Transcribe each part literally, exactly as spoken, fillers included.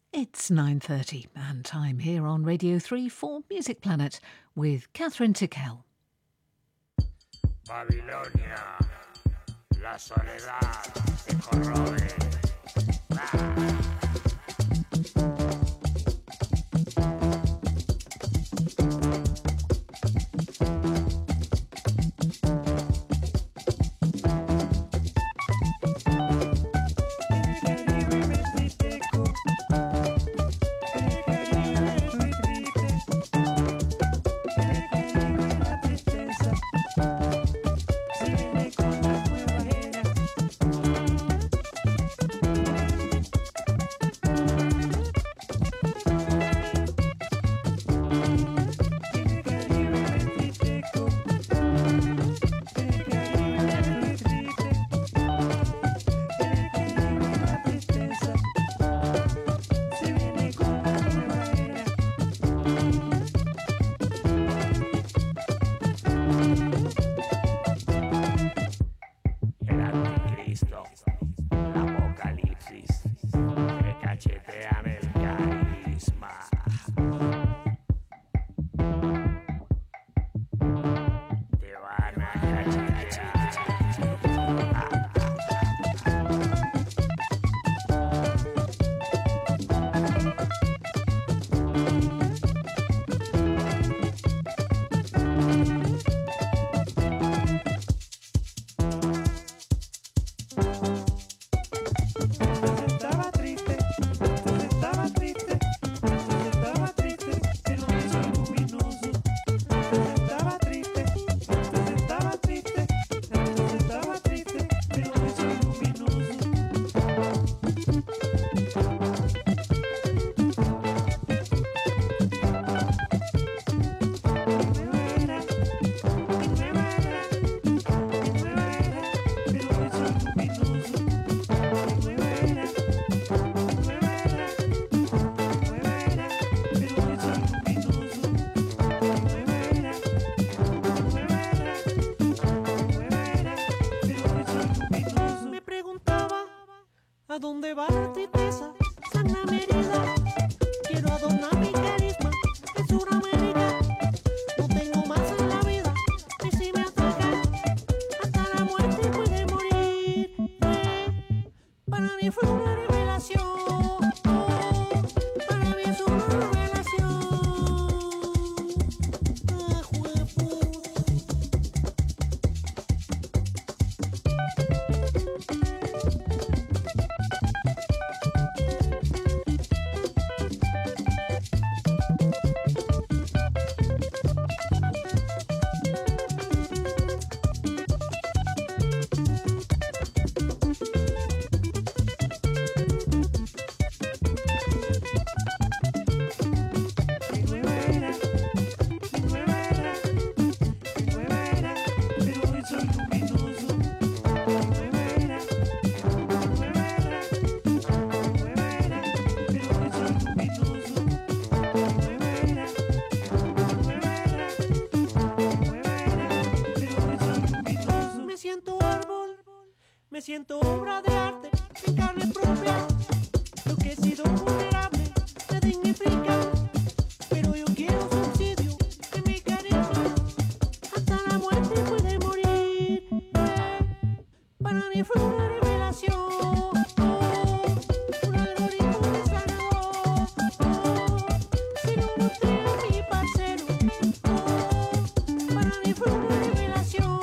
It's nine thirty and time here on Radio three for Music Planet with Catherine Tickell. Babilonia, la soledad te corroe. Ah.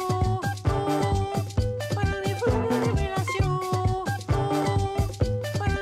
Para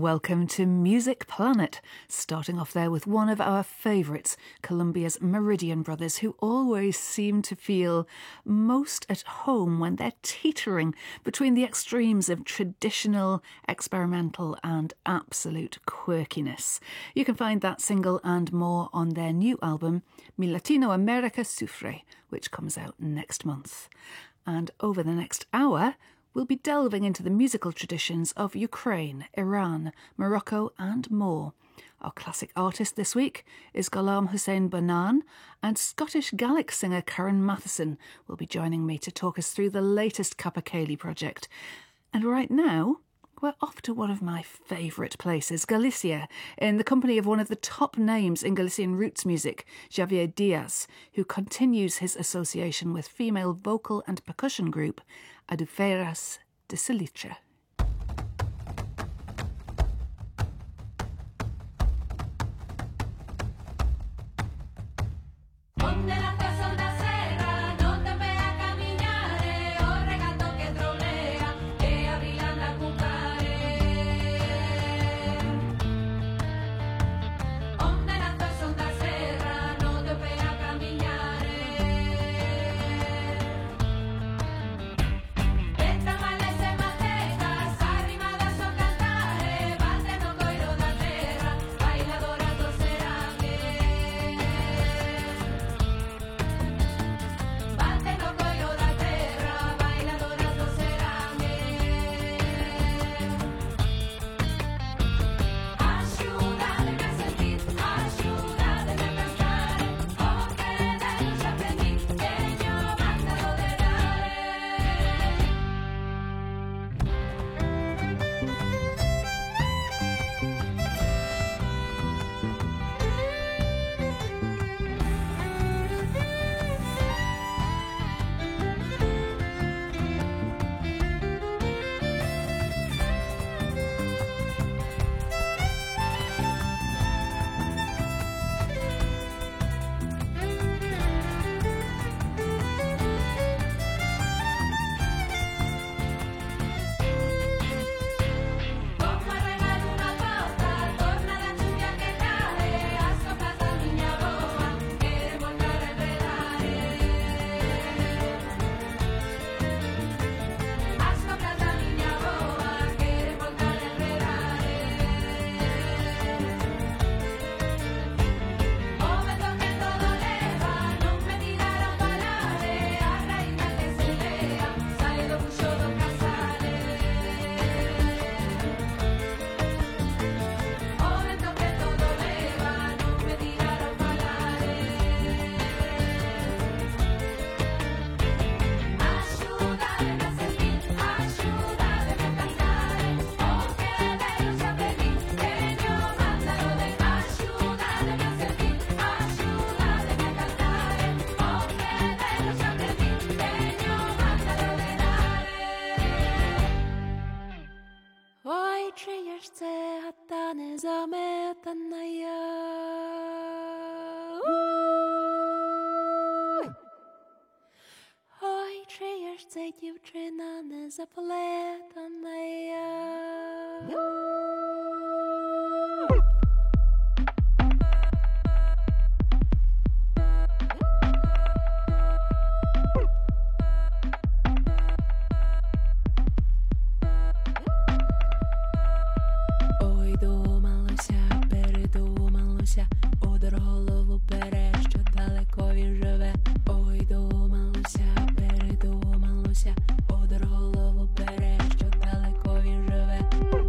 welcome to Music Planet, starting off there with one of our favourites, Colombia's Meridian Brothers, who always seem to feel most at home when they're teetering between the extremes of traditional, experimental and absolute quirkiness. You can find that single and more on their new album, Mi Latino America Sufre, which comes out next month. And over the next hour, we'll be delving into the musical traditions of Ukraine, Iran, Morocco and more. Our classic artist this week is Ghulam Hussein Banan, and Scottish Gaelic singer Karen Matheson will be joining me to talk us through the latest Capercaillie project. And right now, we're off to one of my favourite places, Galicia, in the company of one of the top names in Galician roots music, Javier Diaz, who continues his association with female vocal and percussion group Adufeiras de Salitre. Dziewczyna niezapletana ja. Ой, думалося, передумалося, удар голову бере, що далеко він живе. Ой, думалося, передумалося, удар голову бере, що далеко він живе.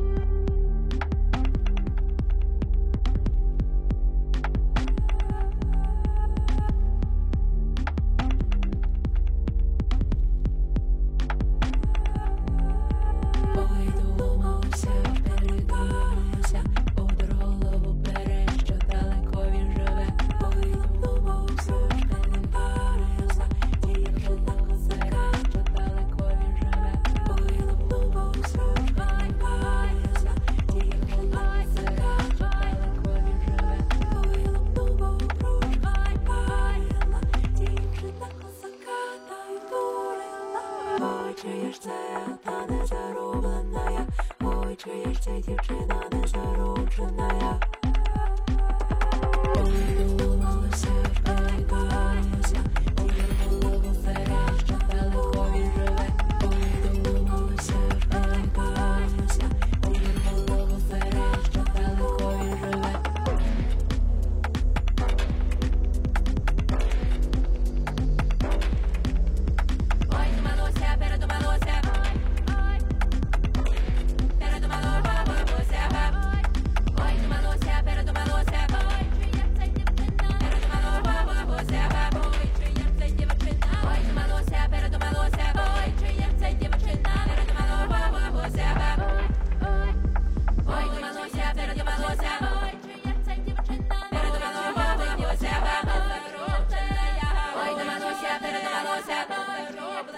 Ой, думалося, передумалося, удар голову бере, що далеко він живе. Ой, думалося, передумалося, тільки так осика, що далеко він живе. Ой, думалося, передумалося, тільки так осика, що далеко він живе. Ой, думалося, передумалося, тільки так осика, та й турила. Ой, чия ж це та не зароблена я. Ой, czujesz dziewczyna na zaróżnaya. Oj do Malusia, oj do Malusia, oj do голову фереш, що далеко він живе. Ой до Malusia, ой до Malusia, ой до голову фереш, що далеко він живе. Ой до Malusia, перед Malusia, ой, перед Malusia, ой до Malusia, перед Malusia, ой, чи я ця дівчина, перед Malusia, ой, чи я ця дівчина, ой до Malusia, перед Malusia, ой, чи я ця дівчина, перед Malusia, ой, ой до Malusia, перед Malusia, ой, чи я ця дівчина, перед Malusia, ой до Malusia, перед Malusia, перед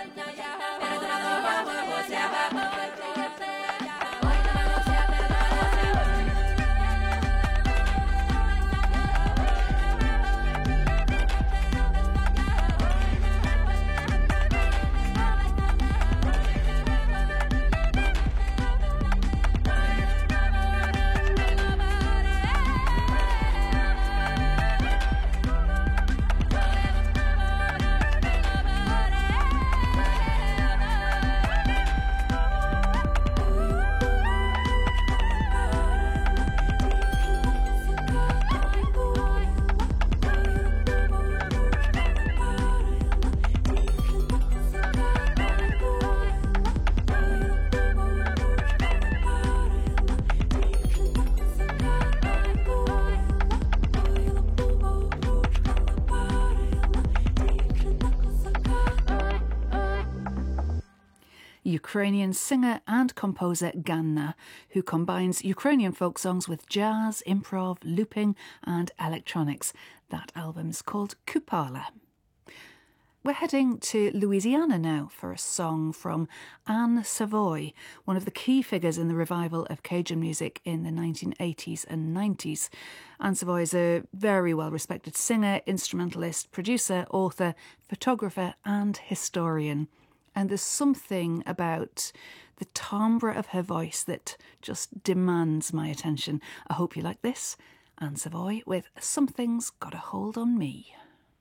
Ukrainian singer and composer Ganna, who combines Ukrainian folk songs with jazz, improv, looping and electronics. That album's called Kupala. We're heading to Louisiana now for a song from Anne Savoy, one of the key figures in the revival of Cajun music in the nineteen eighties and nineties. Anne Savoy is a very well-respected singer, instrumentalist, producer, author, photographer and historian. And there's something about the timbre of her voice that just demands my attention. I hope you like this. Anne Savoy with Something's Got a Hold on Me.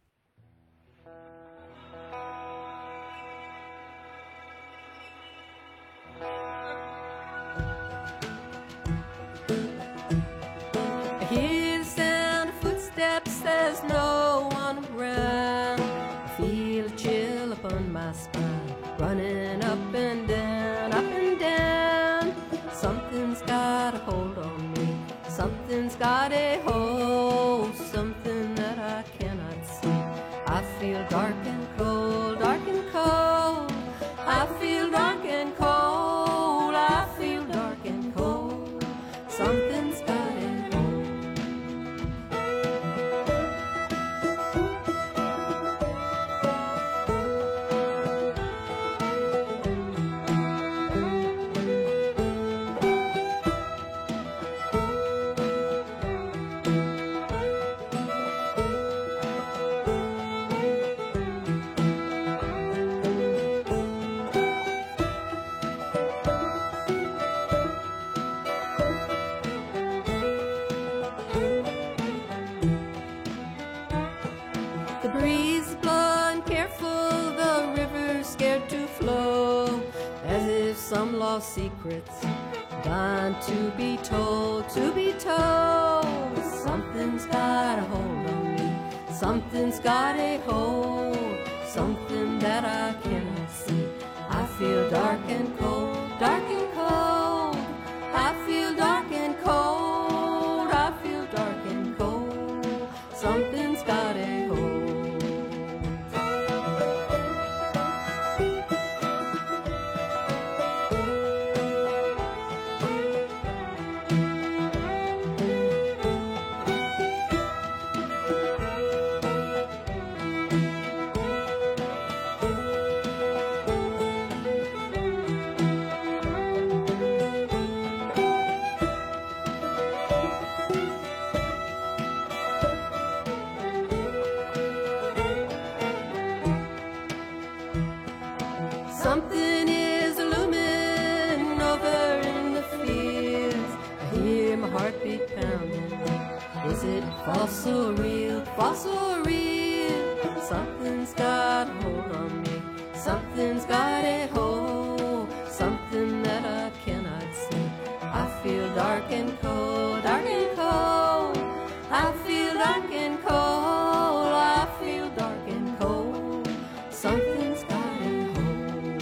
I hear the sound of footsteps, there's no one around. I feel a chill upon my spine, running up and down, up and down. Something's got a hold on me, something's got a hold, something that I cannot see. I feel dark and cold, dark and cold. I feel dark and cold, I feel dark and cold. Something's got a hold. The breeze is blowing careful, the river's scared to flow, as if some lost secrets bound to be told, to be told. Something's got a hold on me, something's got a hold, something that I cannot see. I feel dark and cold, dark and cold. I feel dark and cold, I feel dark and cold. Something's got a hold. Something is looming over in the field. heartbeat pounding. Is it false or real? False or real? Something's got a hold on me. Something's got a hold. Something that I cannot see. I feel dark and cold, dark and cold. I feel dark and cold. I feel dark and cold. Something's got a hold.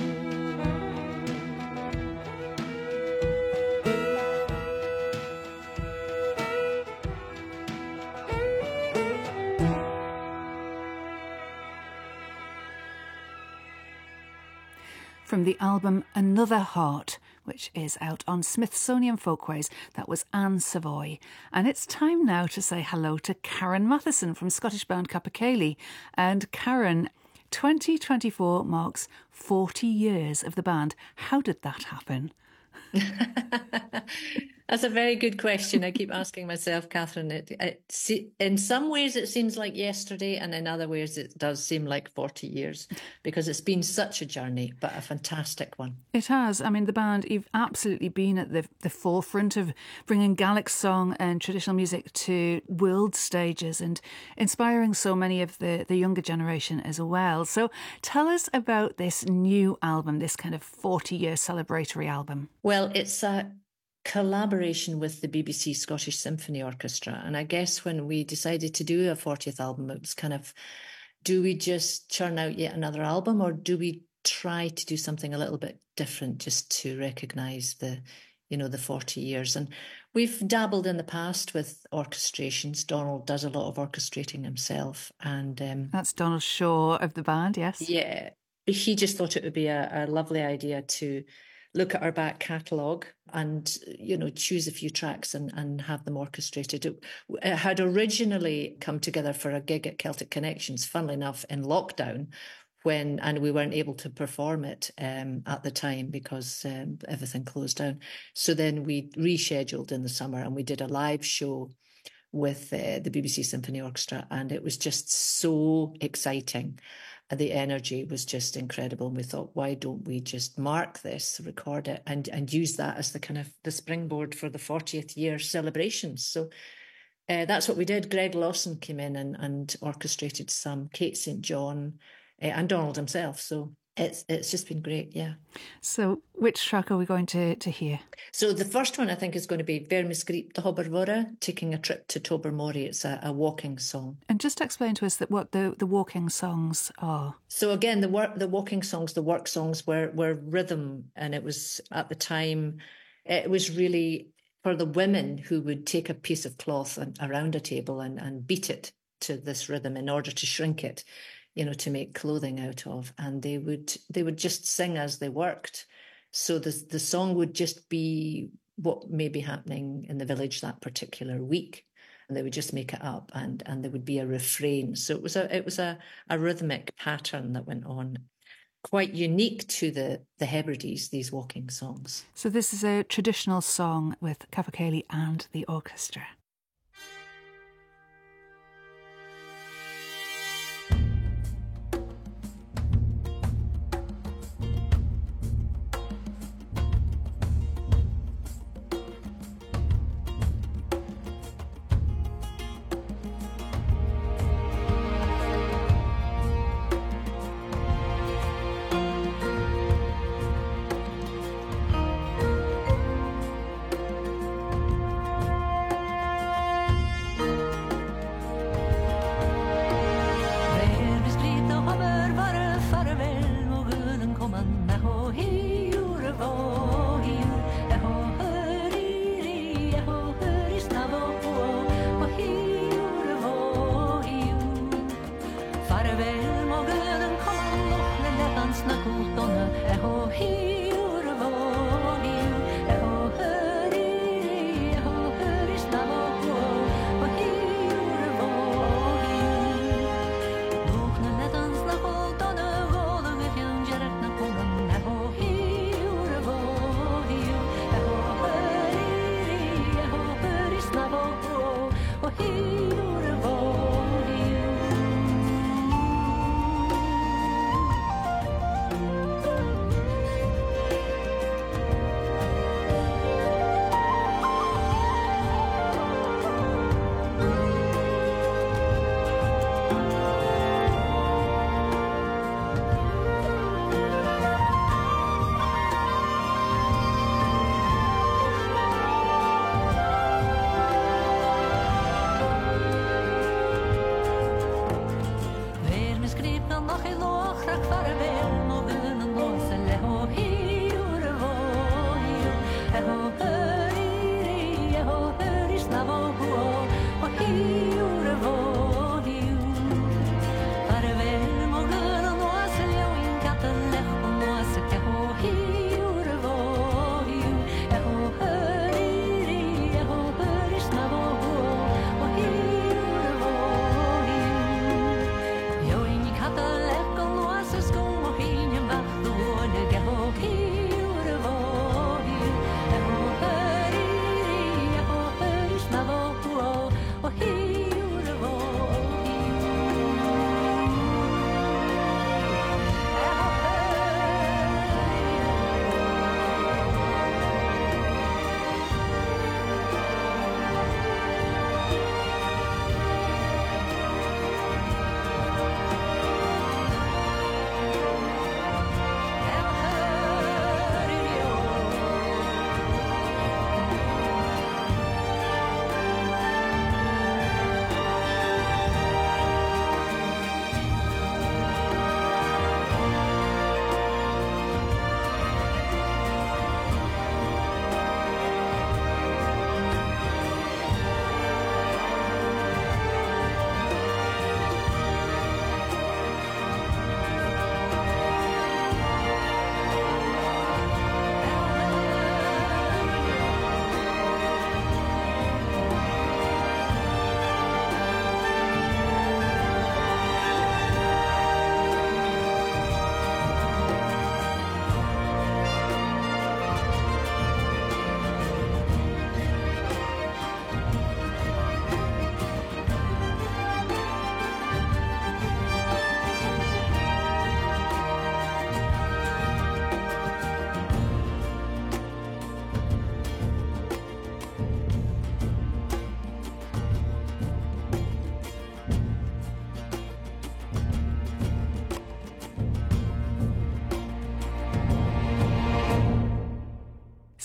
From the album Another Heart, which is out on Smithsonian Folkways, that was Anne Savoy. And it's time now to say hello to Karen Matheson from Scottish band Capercaillie. And Karen, twenty twenty-four marks forty years of the band. How did that happen? That's a very good question. I keep asking myself, Catherine. It, it, in some ways, it seems like yesterday, and in other ways, it does seem like forty years, because it's been such a journey, but a fantastic one. It has. I mean, the band, you've absolutely been at the, the forefront of bringing Gaelic song and traditional music to world stages and inspiring so many of the, the younger generation as well. So tell us about this new album, this kind of forty-year celebratory album. Well, it's a collaboration with the B B C Scottish Symphony Orchestra. And I guess when we decided to do a fortieth album, it was kind of, do we just churn out yet another album, or do we try to do something a little bit different just to recognise the, you know, the forty years? And we've dabbled in the past with orchestrations. Donald does a lot of orchestrating himself. And um, that's Donald Shaw of the band, yes. Yeah. He just thought it would be a, a lovely idea to look at our back catalogue and, you know, choose a few tracks and, and have them orchestrated. It, it had originally come together for a gig at Celtic Connections, funnily enough, in lockdown, when and we weren't able to perform it um, at the time because um, everything closed down. So then we rescheduled in the summer and we did a live show with uh, the B B C Symphony Orchestra, and it was just so exciting. The energy was just incredible. And we thought, why don't we just mark this, record it, and, and use that as the kind of the springboard for the fortieth year celebrations. So uh, that's what we did. Greg Lawson came in and, and orchestrated some, Kate Saint John uh, and Donald himself. So it's it's just been great, yeah. So which track are we going to, to hear? So the first one I think is going to be Vermiscript de Hobervora, Taking a Trip to Tobermory. It's a, a walking song. And just explain to us that what the, the walking songs are. So again, the work, the walking songs, the work songs were were rhythm, and it was at the time, it was really for the women who would take a piece of cloth and, around a table and, and beat it to this rhythm in order to shrink it, you know, to make clothing out of, and they would they would just sing as they worked. So the the song would just be what may be happening in the village that particular week, and they would just make it up, and and there would be a refrain. So it was a it was a, a rhythmic pattern that went on, quite unique to the the Hebrides, these walking songs. So this is a traditional song with Capercaillie and the orchestra.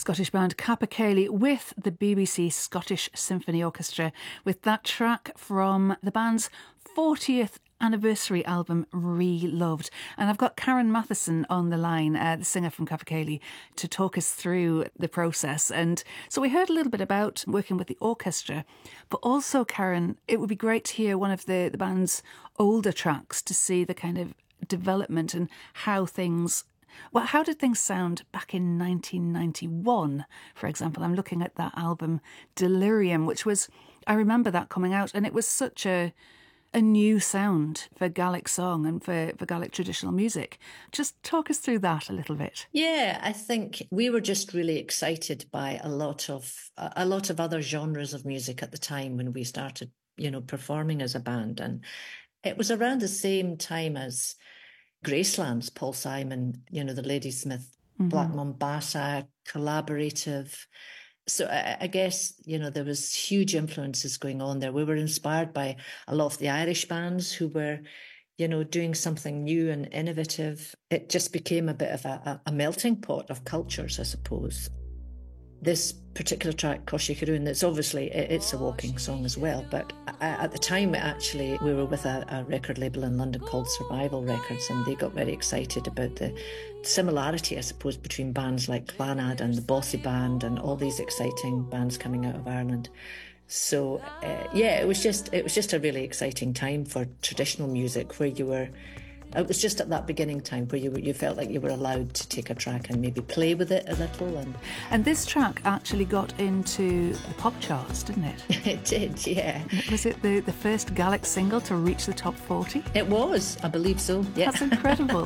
Scottish band Capercaillie with the B B C Scottish Symphony Orchestra with that track from the band's fortieth anniversary album, Re-Loved. And I've got Karen Matheson on the line, uh, the singer from Capercaillie, to talk us through the process. And so we heard a little bit about working with the orchestra, but also, Karen, it would be great to hear one of the, the band's older tracks to see the kind of development and how things... Well, how did things sound back in nineteen ninety-one, for example? I'm looking at that album, Delirium, which was... I remember that coming out, and it was such a... a new sound for Gaelic song and for, for Gaelic traditional music. Just talk us through that a little bit. Yeah, I think we were just really excited by a lot of a lot of other genres of music at the time when we started, you know, performing as a band. And it was around the same time as Graceland's Paul Simon, you know, the Ladysmith, mm-hmm. Black Mombasa, collaborative. So I, I guess, you know, there was huge influences going on there. We were inspired by a lot of the Irish bands who were, you know, doing something new and innovative. It just became a bit of a, a melting pot of cultures, I suppose. This particular track, Cosí Carún, it's obviously, it's a walking song as well, but at the time, actually, we were with a, a record label in London called Survival Records, and they got very excited about the similarity, I suppose, between bands like Clannad and the Bossy Band and all these exciting bands coming out of Ireland. So, uh, yeah, it was just it was just a really exciting time for traditional music where you were... It was just at that beginning time where you you felt like you were allowed to take a track and maybe play with it a little. And and this track actually got into the pop charts, didn't it? It did, yeah. Was it the, the first Gaelic single to reach the top forty? It was, I believe so, yeah. That's incredible.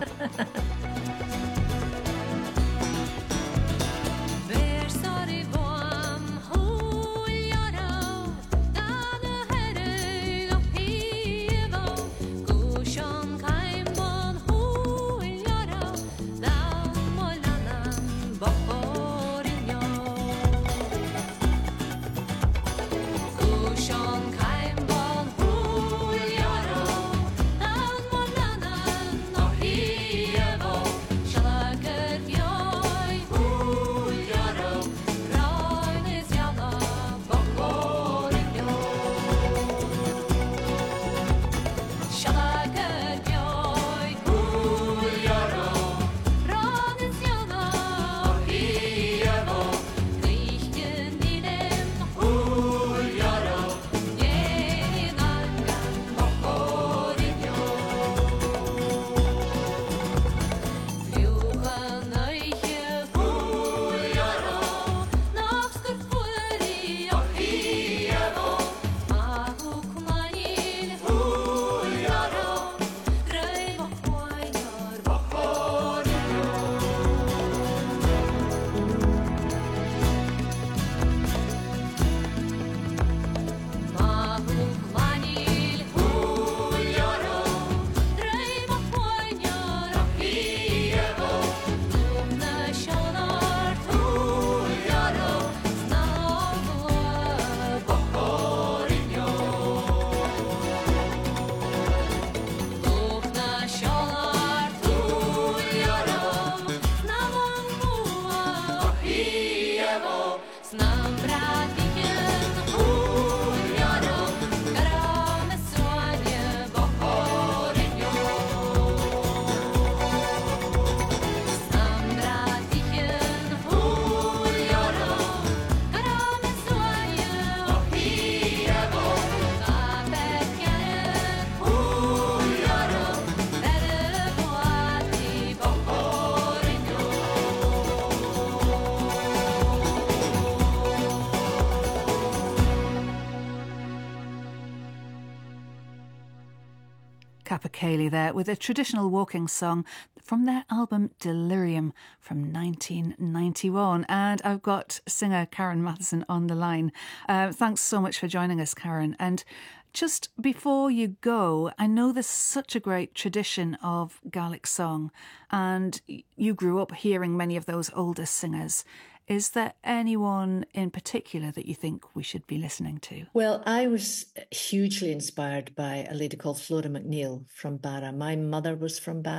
Capercaillie there with a traditional walking song from their album Delirium from nineteen ninety-one. And I've got singer Karen Matheson on the line. Uh, thanks so much for joining us, Karen. And just before you go, I know there's such a great tradition of Gaelic song, and you grew up hearing many of those older singers. Is there anyone in particular that you think we should be listening to? Well, I was hugely inspired by a lady called Flora McNeil from Barra. My mother was from Barra,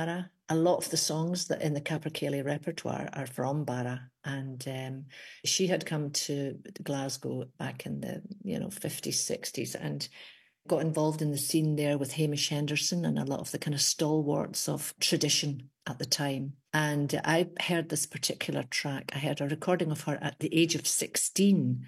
a lot of the songs that in the Capercaillie repertoire are from Barra, and um, she had come to Glasgow back in the you know fifties, sixties, and got involved in the scene there with Hamish Henderson and a lot of the kind of stalwarts of tradition at the time. And I heard this particular track. I heard a recording of her at the age of sixteen,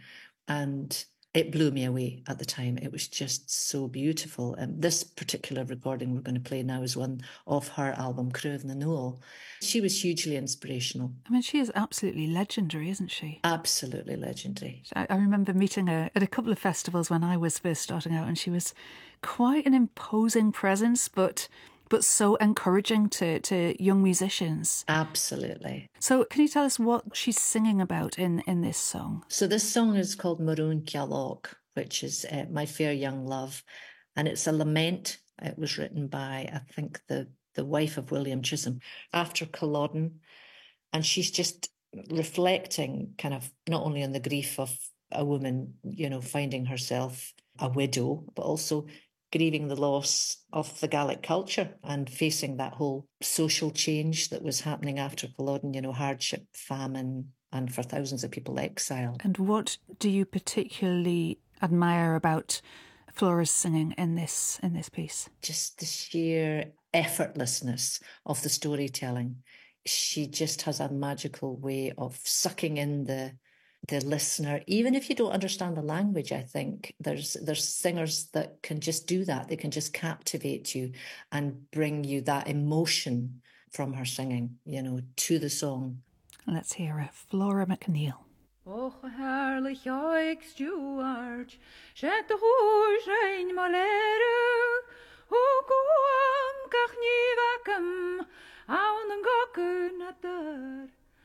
and it blew me away at the time. It was just so beautiful. And this particular recording we're going to play now is one of her album, Cruv na Newell. She was hugely inspirational. I mean, she is absolutely legendary, isn't she? Absolutely legendary. I, I remember meeting her at a couple of festivals when I was first starting out, and she was quite an imposing presence, but but so encouraging to, to young musicians. Absolutely. So can you tell us what she's singing about in, in this song? So this song is called Maroon Kialog, which is uh, My Fair Young Love. And it's a lament. It was written by, I think, the, the wife of William Chisholm after Culloden. And she's just reflecting kind of not only on the grief of a woman, you know, finding herself a widow, but also grieving the loss of the Gaelic culture and facing that whole social change that was happening after Culloden, you know, hardship, famine, and for thousands of people, exile. And what do you particularly admire about Flora's singing in this in this piece? Just the sheer effortlessness of the storytelling. She just has a magical way of sucking in the the listener, even if you don't understand the language. I think there's there's singers that can just do that. They can just captivate you and bring you that emotion from her singing, you know, to the song. Let's hear it. Flora McNeil. Och herrlich oik Stuart, shet de hoes ein malere, o goam kach nie wakem, aan een gokken at der.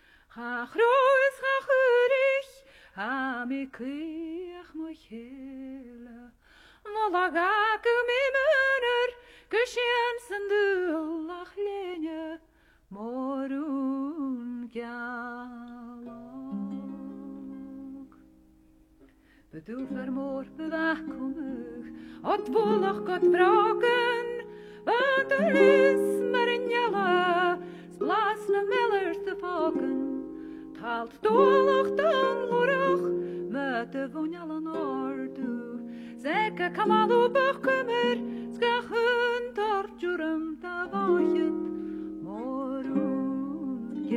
Ga groes, ga gurig, ha me kreeg moich hele. Malagake me munner, gesjensen dul lach lenje, morun galog. Bedoel vermoor bewakomig, ot wollig got braken, wat er is maar in jelle, splaas na mellers te vaken. Taalt dolig dan lorig, met de vonjalle noordu. Zeker kamalo bakkummer, ska hun torturum ta vajet, morun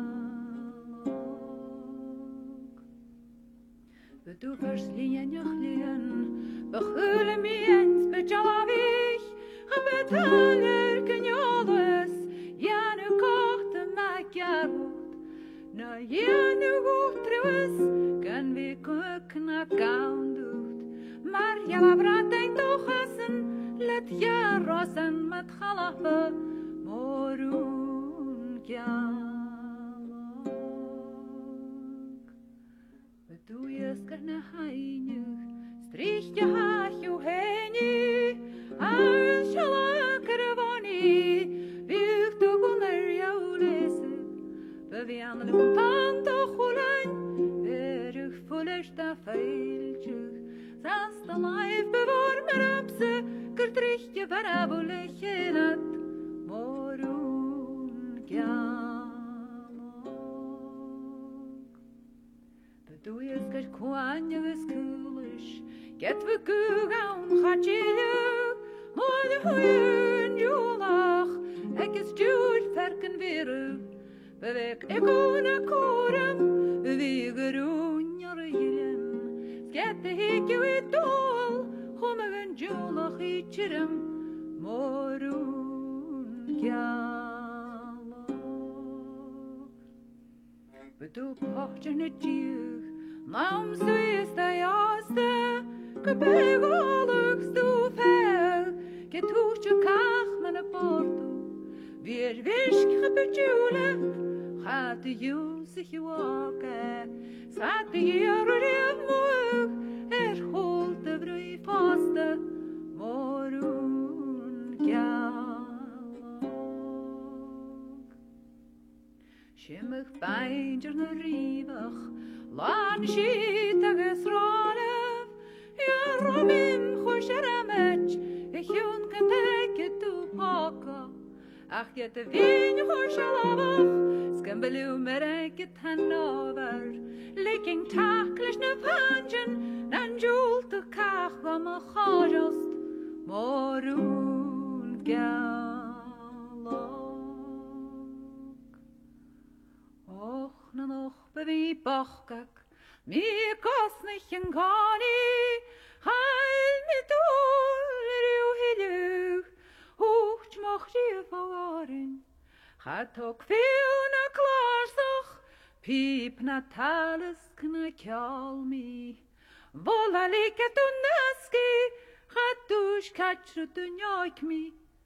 jalog. Bedoel verslien je glien, begule me eens bejalavich, gebetaler kenjales, ja nu kochte maak jaarwoord. Na jenu goedruis, kan we kukna kaundoet. Maar jala brat ein tochassen, let ja rosen met galappe, morun jalog. Bedoel je skerne heinig, strich je haach je heini, als jala kervani, wicht de gunder jou lese. Vi aan de pant och hulen, erg fullersta feiltjug. Zast de life bevar mer upse, kurtrichtje barabole kjelat, morun galog. Bedoel je skert kwanje geskulish, get we kugaun chatjelig, moide huyen julach, ek is juur verken weru. Bevek ekona koram, vigerunjar gillen. Skette hekje ut dol, hommegen julach i tjirem, morun galog. Bedoel pochtjerne tjug, nam suiste jaste, gebeg olig stofeg, getuchtje kach mene porto. Weer wisk gebedjule, gaat de jul zich waken, staat de jaren in moeg, er holt de vrij vaste, morun galog. Schimmig bijntjer na rievig, lan schietag is rolef, ja robim chosh ramet, ik jun kan teke tu paka. ach get the vin horshalava skambelu mereke tanover licking taklish na panjan nan jul to kach am khojost morun galok och na noch bevi bachkak mi kosnich en gani heil mit ul hilu hoch mocht je voren hat ook veel na klaarstoch piep na tales kna kalmi vola like tu naski hat dush kachru tu nyoik mi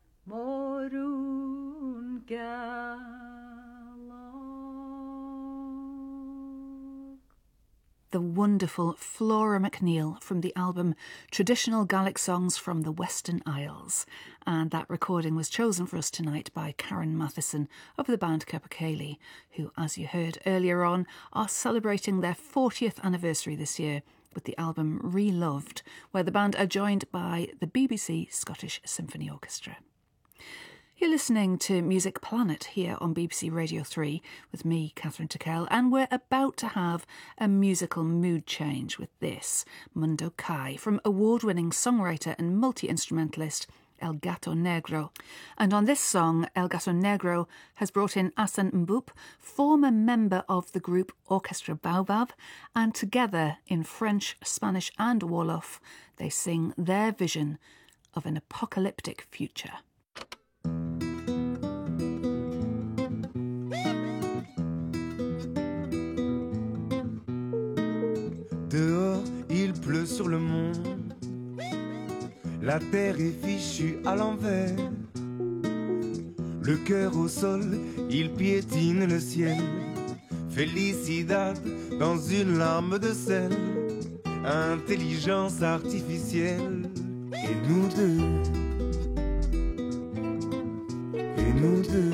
morun galok. The wonderful Flora McNeil from the album Traditional Gaelic Songs from the Western Isles. And that recording was chosen for us tonight by Karen Matheson of the band Capercaillie, who, as you heard earlier on, are celebrating their fortieth anniversary this year with the album Reloved, where the band are joined by the B B C Scottish Symphony Orchestra. You're listening to Music Planet here on B B C Radio three with me, Catherine Tickell, and we're about to have a musical mood change with this, Mundo Kai, from award-winning songwriter and multi-instrumentalist El Gato Negro. And on this song, El Gato Negro has brought in Asan Mbup, former member of the group Orchestra Baobab, and together in French, Spanish and Wolof, they sing their vision of an apocalyptic future. Dehors, il pleut sur le monde. La terre est fichue à l'envers. Le cœur au sol, il piétine le ciel. Felicidad dans une larme de sel. Intelligence artificielle. Et nous deux. Et nous deux.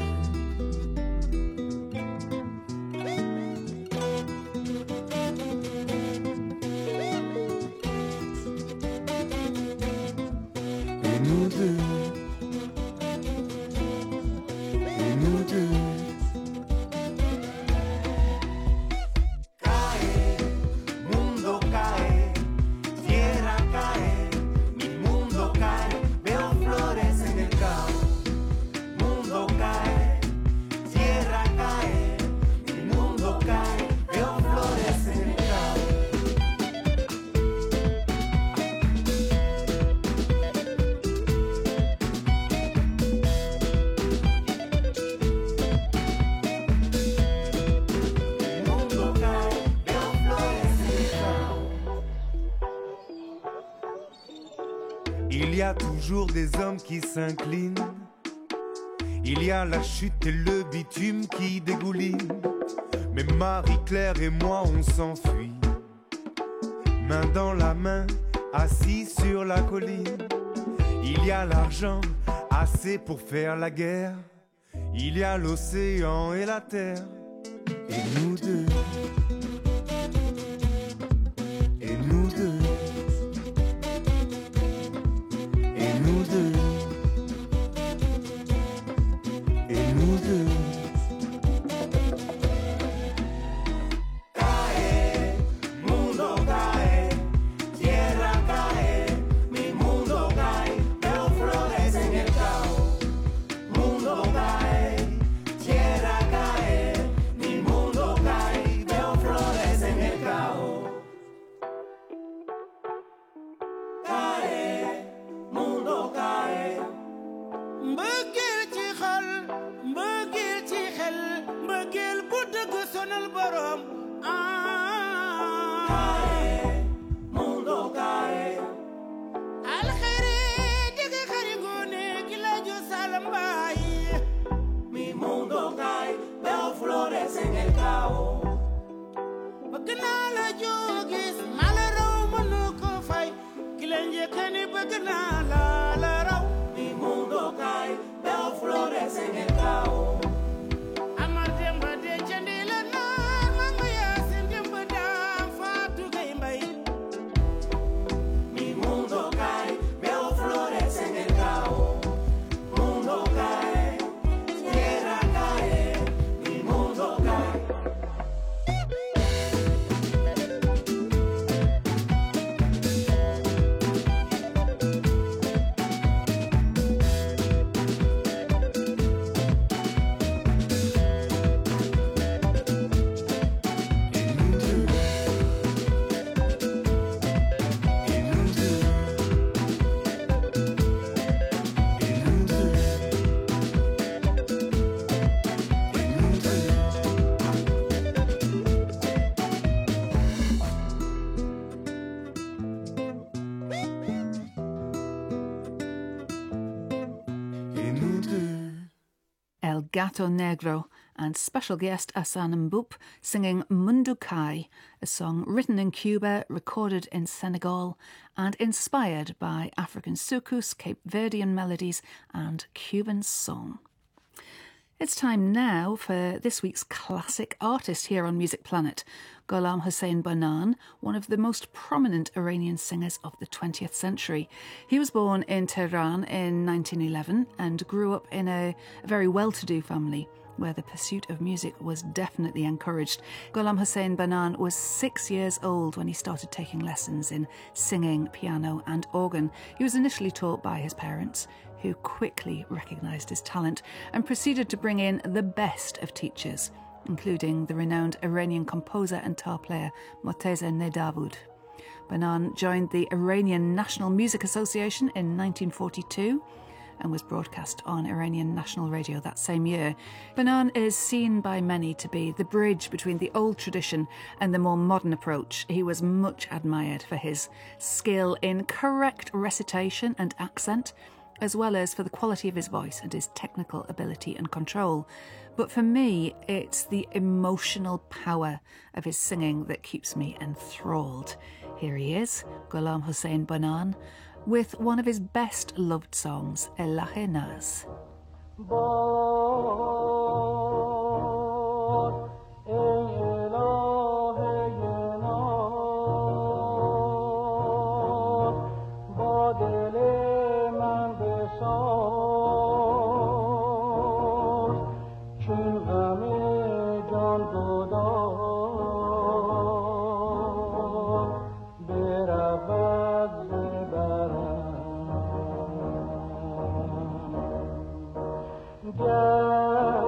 Il y a toujours des hommes qui s'inclinent. Il y a la chute et le bitume qui dégouline. Mais Marie-Claire et moi on s'enfuit, main dans la main, assis sur la colline. Il y a l'argent, assez pour faire la guerre. Il y a l'océan et la terre. Et nous deux. Et nous deux. Et nous deux. Et nous deux. Gato Negro, and special guest Assane Mboup singing Mundo Kai, a song written in Cuba, recorded in Senegal, and inspired by African soukous, Cape Verdean melodies, and Cuban song. It's time now for this week's classic artist here on Music Planet, Gholam Hossein Banan, one of the most prominent Iranian singers of the twentieth century. He was born in Tehran in nineteen eleven and grew up in a, a very well-to-do family where the pursuit of music was definitely encouraged. Gholam Hossein Banan was six years old when he started taking lessons in singing, piano and organ. He was initially taught by his parents, who quickly recognised his talent and proceeded to bring in the best of teachers, including the renowned Iranian composer and tar player Morteza Nedavoud. Banan joined the Iranian National Music Association in nineteen forty-two and was broadcast on Iranian national radio that same year. Banan is seen by many to be the bridge between the old tradition and the more modern approach. He was much admired for his skill in correct recitation and accent, as well as for the quality of his voice and his technical ability and control. But for me, it's the emotional power of his singing that keeps me enthralled. Here he is, Gholam Hossein Banan, with one of his best loved songs, Elahe Naz. Yeah.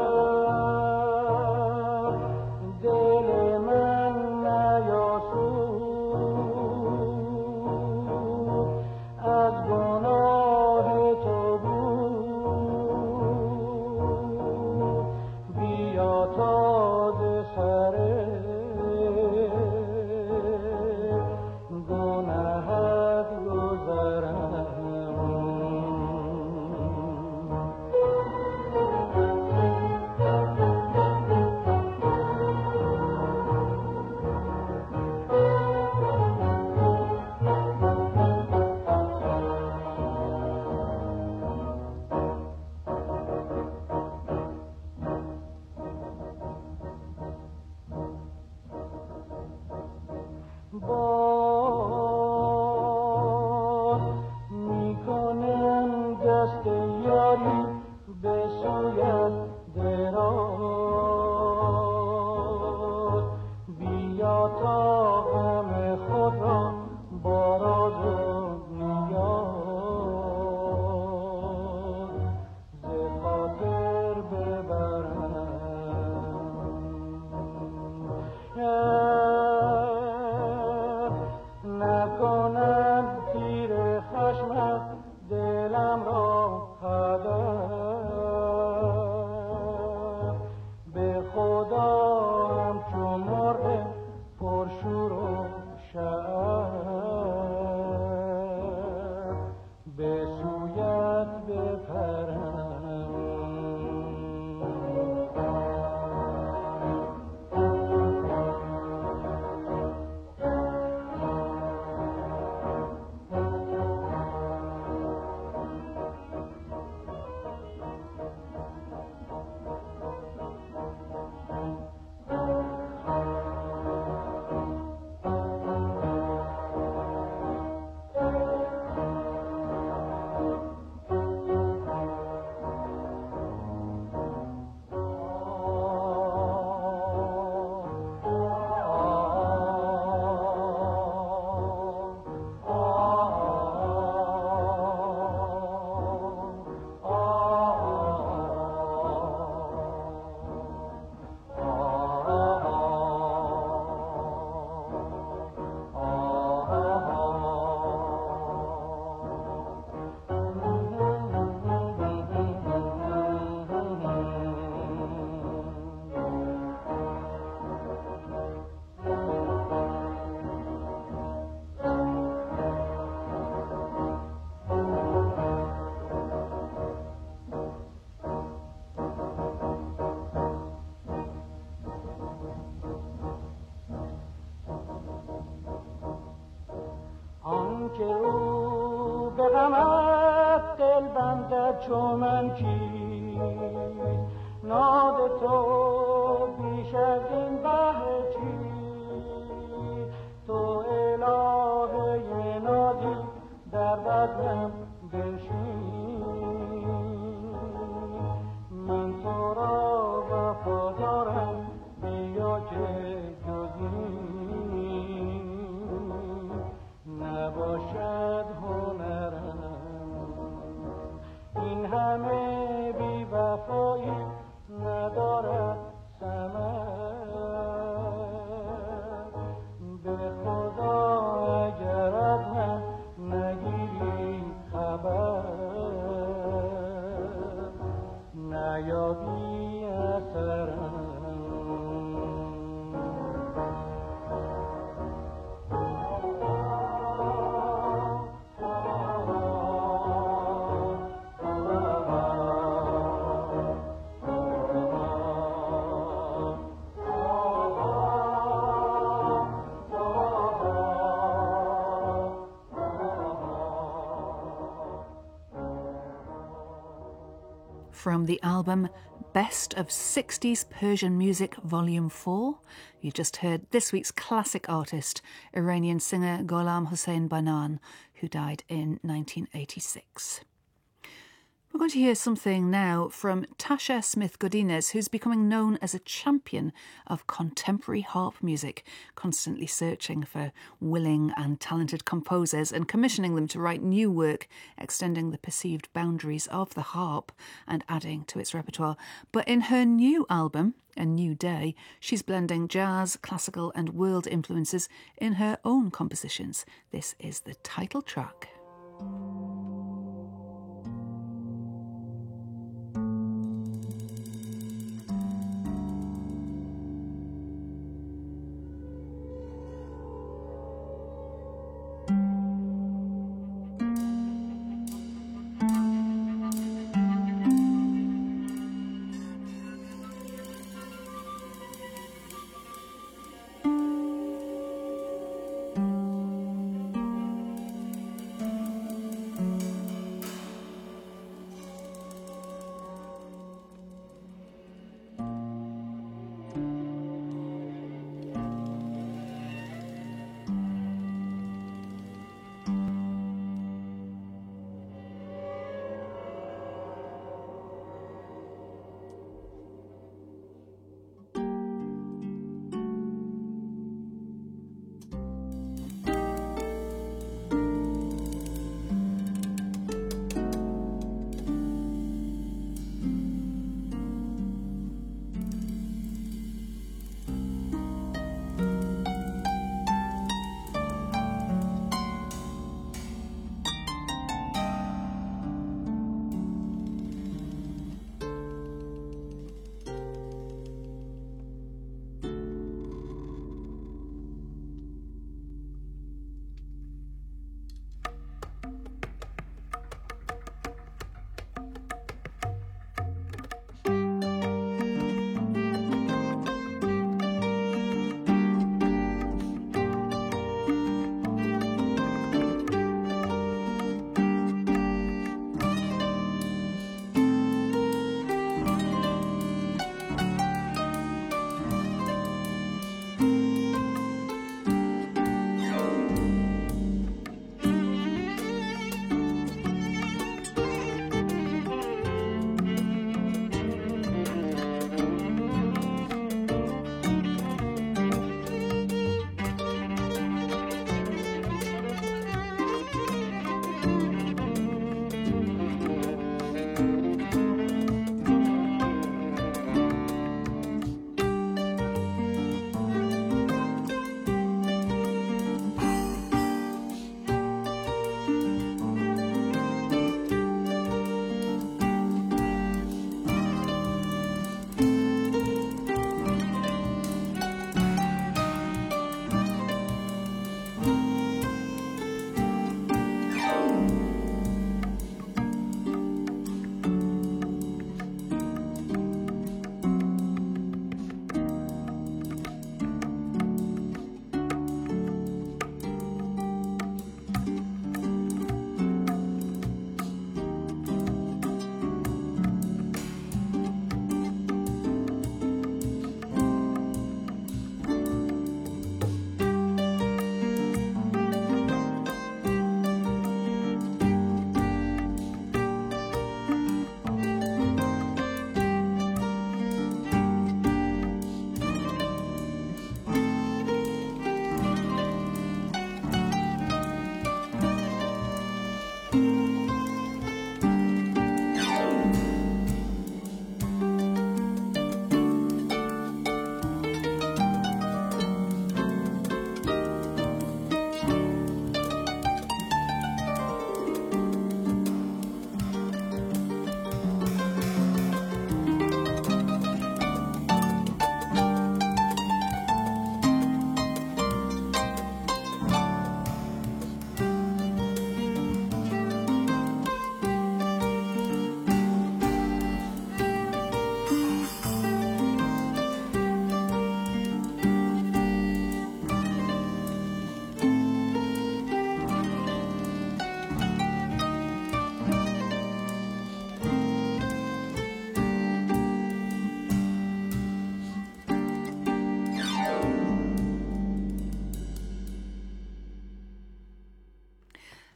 که او به غمت دل بندد چون من کیست ناد تو بیش از این بهر چیست تو الهه نازی در بدنم بنشین من تو را وفادارم بیا که جز این نباشد هنرم این همه بی وفایی ندارد ثمر به خدا اگر از من نگیری خبر نیابی اثرم From the album Best of sixties Persian Music Volume four, you just heard this week's classic artist, Iranian singer Gholam Hossein Banan, who died in nineteen eighty-six. We're going to hear something now from Tasha Smith Godinez, who's becoming known as a champion of contemporary harp music, constantly searching for willing and talented composers and commissioning them to write new work, extending the perceived boundaries of the harp and adding to its repertoire. But in her new album, A New Day, she's blending jazz, classical and world influences in her own compositions. This is the title track.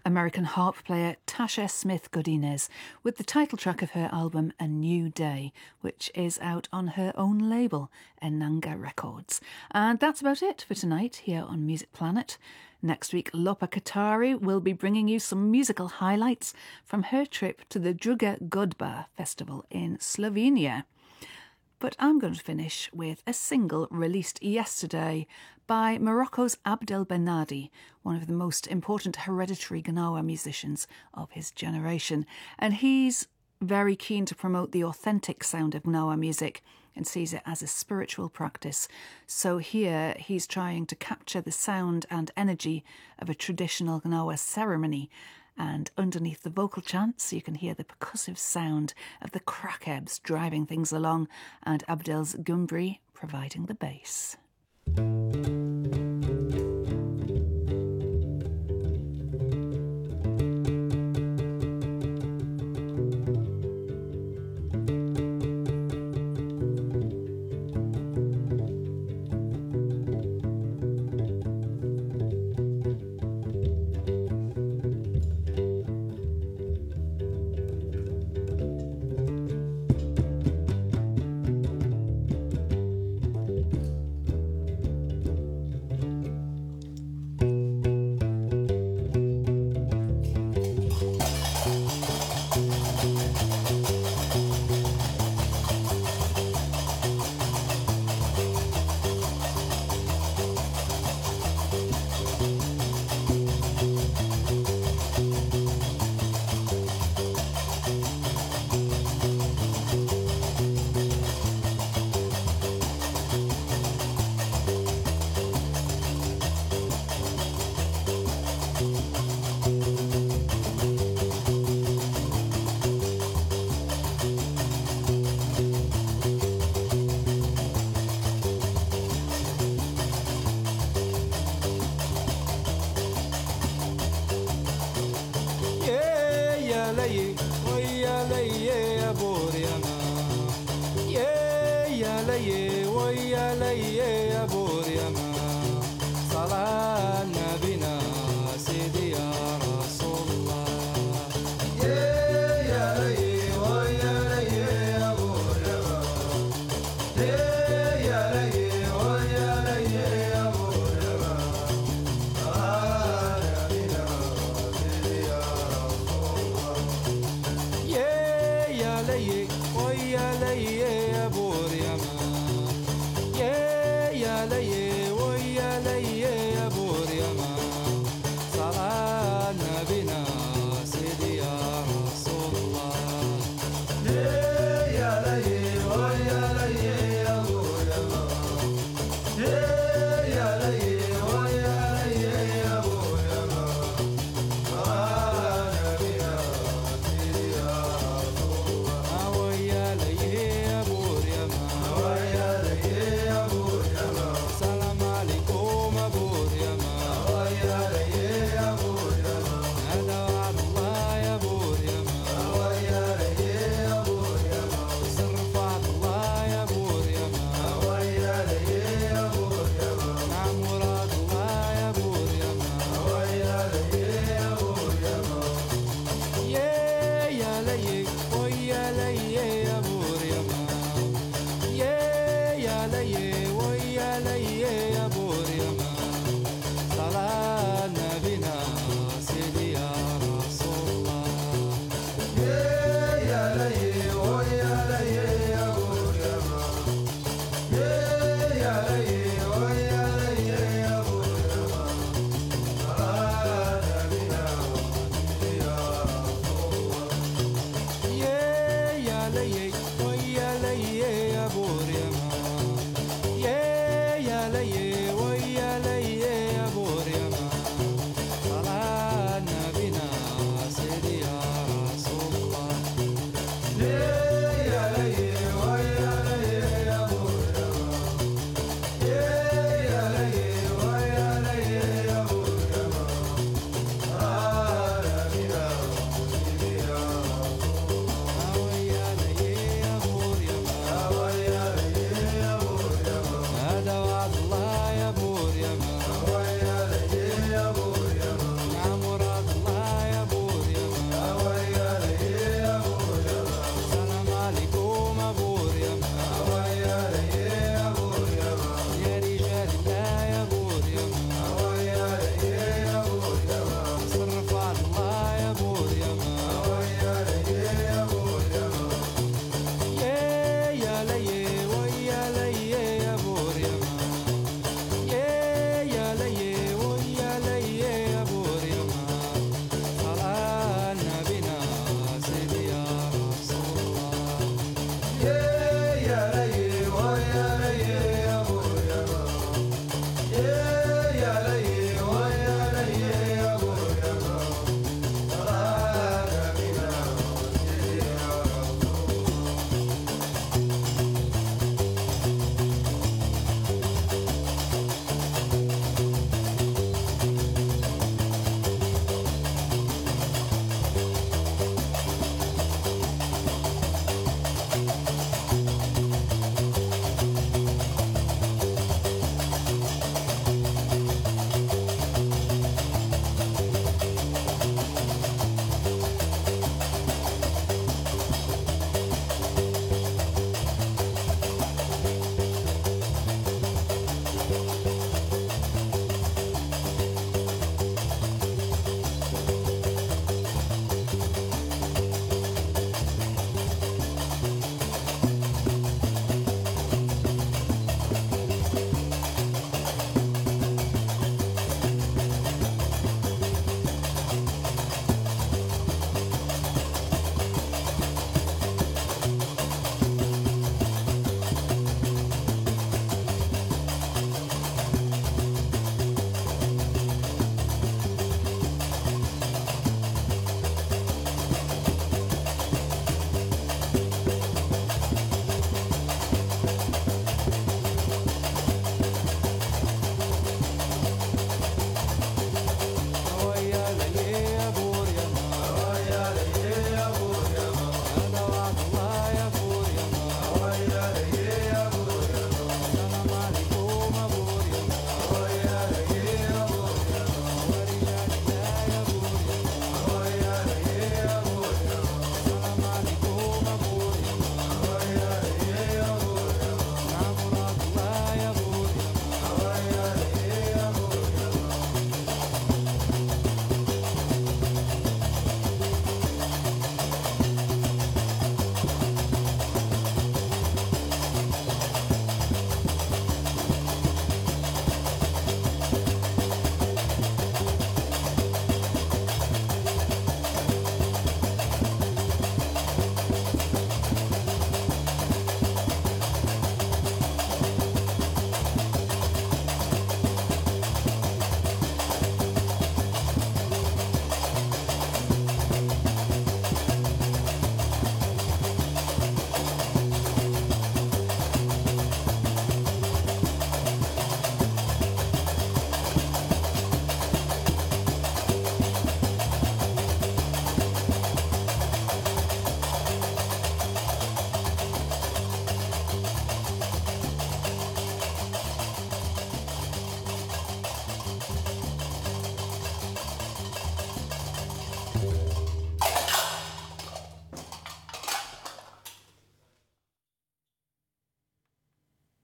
American harp player Tasha Smith Godinez with the title track of her album A New Day, which is out on her own label, Enanga Records. And that's about it for tonight here on Music Planet. Next week, Lopa Katari will be bringing you some musical highlights from her trip to the Druga Godba Festival in Slovenia. But I'm going to finish with a single released yesterday by Morocco's Abdel Benadi, one of the most important hereditary Gnawa musicians of his generation. And he's very keen to promote the authentic sound of Gnawa music and sees it as a spiritual practice. So here he's trying to capture the sound and energy of a traditional Gnawa ceremony. And underneath the vocal chants, you can hear the percussive sound of the crackebs driving things along and Abdel's gumbri providing the bass.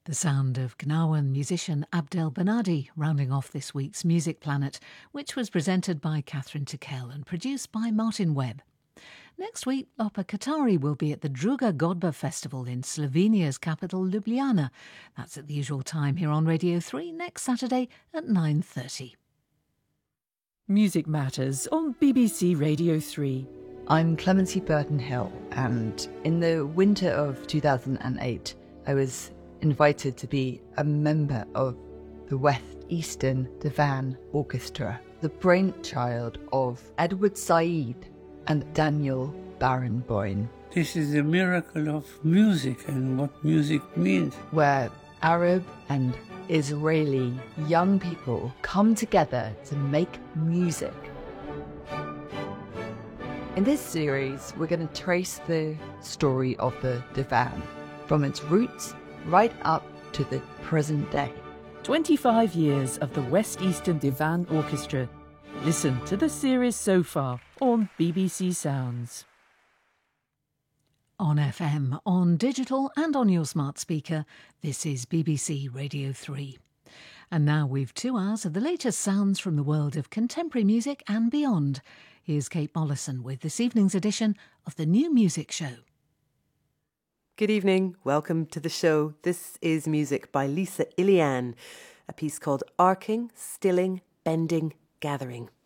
The sound of Gnawan musician Abdel Benadi rounding off this week's Music Planet, which was presented by Catherine Tickell and produced by Martin Webb. Next week, Lopa Katari will be at the Druga Godba Festival in Slovenia's capital, Ljubljana. That's at the usual time here on Radio three next Saturday at nine thirty. Music Matters on B B C Radio three. I'm Clemency Burton Hill, and in the winter of two thousand eight, I was invited to be a member of the West Eastern Divan Orchestra, the brainchild of Edward Said and Daniel Barenboim. This is the miracle of music and what music means. Where Arab and Israeli young people come together to make music. In this series, we're going to trace the story of the divan, from its roots right up to the present day. twenty-five years of the West Eastern Divan Orchestra. Listen to the series so far on B B C Sounds. On F M, on digital and on your smart speaker, this is B B C Radio three. And now we've two hours of the latest sounds from the world of contemporary music and beyond. Here's Kate Mollison with this evening's edition of The New Music Show. Good evening, welcome to the show. This is music by Lisa Ilian, a piece called Arcing, Stilling, Bending, Gathering.